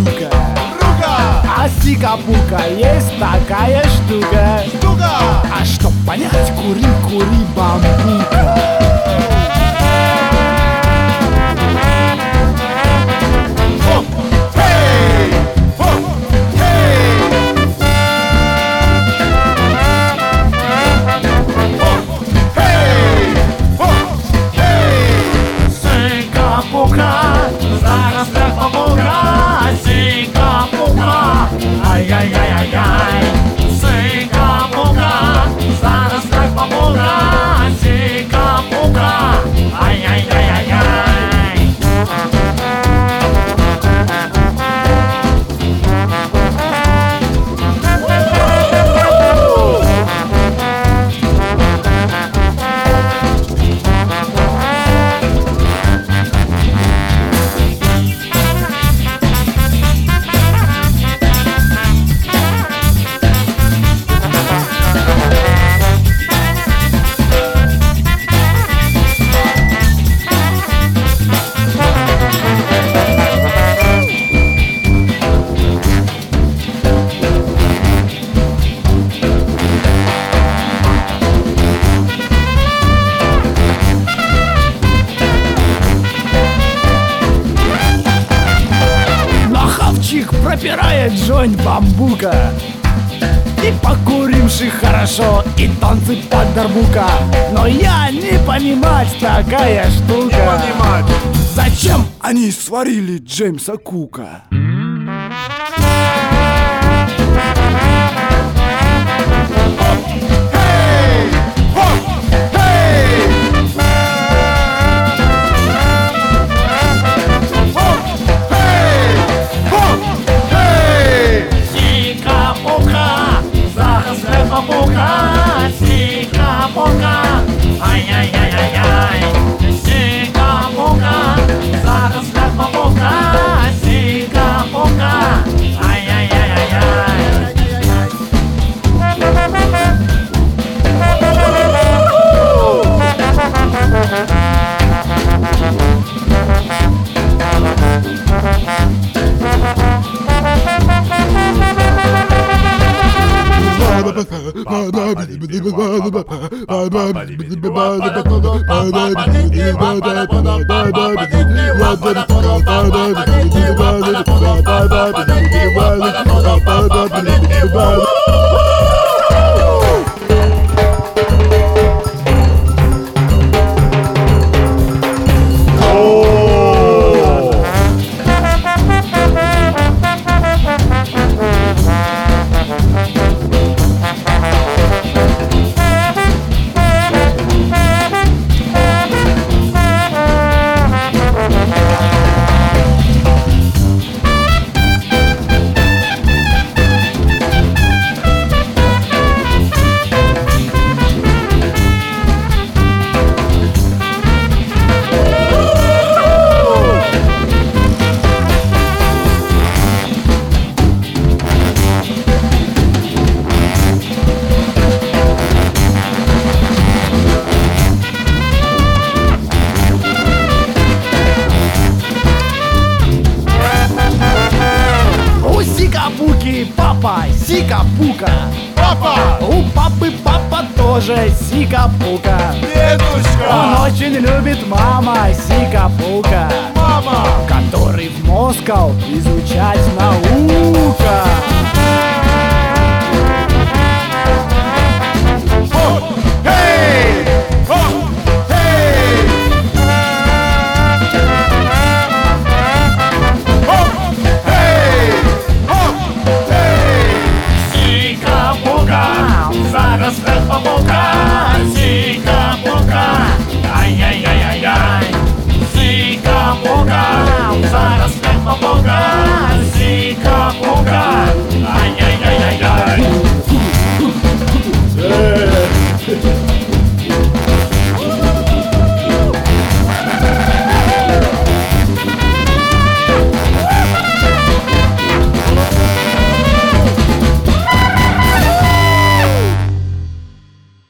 Сика-пука. А Сика-пука есть такая штука. А чтоб понять, кури, кури, бамбука. Зараз треба пука, сика-пука, ай-яй-яй-яй-яй. Сика-пука, зараз треба пука, сика-пука, ай-яй-яй-яй-яй. Пропирает джойнт бамбука. И покуримши хорошо, и танцы под дарбука. Но я не понимать такая штука. Не понимать. Зачем они сварили Джеймса Кука? Сика-пука, сика-пука, ай-яй-яй-яй-яй. Сика-пука, зараз треба пука, сика-пука, ай-яй-яй-яй-яй. Папа, сика-пука. Папа! У папы папа тоже сика-пука. Дедушка! Он очень любит мама сика-пука. Мама! Который в Москву изучать наука.